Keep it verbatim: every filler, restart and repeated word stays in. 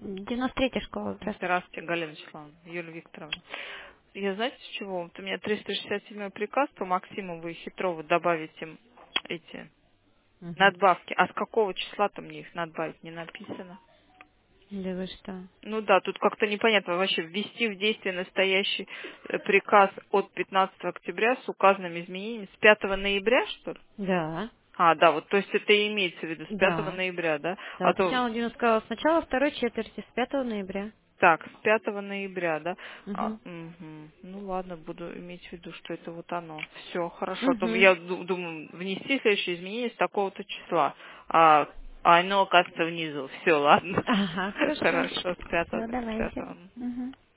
девяносто третья школа, здравствуйте. Здравствуйте, Галина Вячеславовна, Юлия Викторовна. Я знаете, с чего? Вот у меня триста шестьдесят седьмой приказ по Максимову и Хитрову добавить им эти Угу. надбавки. А с какого числа-то мне их надбавить не написано? Да вы что? Ну да, тут как-то непонятно вообще ввести в действие настоящий э, приказ от пятнадцатого октября с указанными изменениями с пятого ноября, что ли? Да, А, да, вот, то есть это и имеется в виду с пятого да. ноября, да? Да, А то Татьяна Владимировна сказала, сначала второй четверти, с пятого ноября. так, с пятого ноября, да? А, Угу. мгм. Ну ладно, буду иметь в виду, что это вот оно. Все, хорошо. Дум- Угу. Я ду- думаю, внести следующее изменение с такого-то числа. А, а оно, оказывается, внизу. Все, ладно. Ага, хорошо. Хорошо, с пятого. Все, С давайте. пятого. Угу.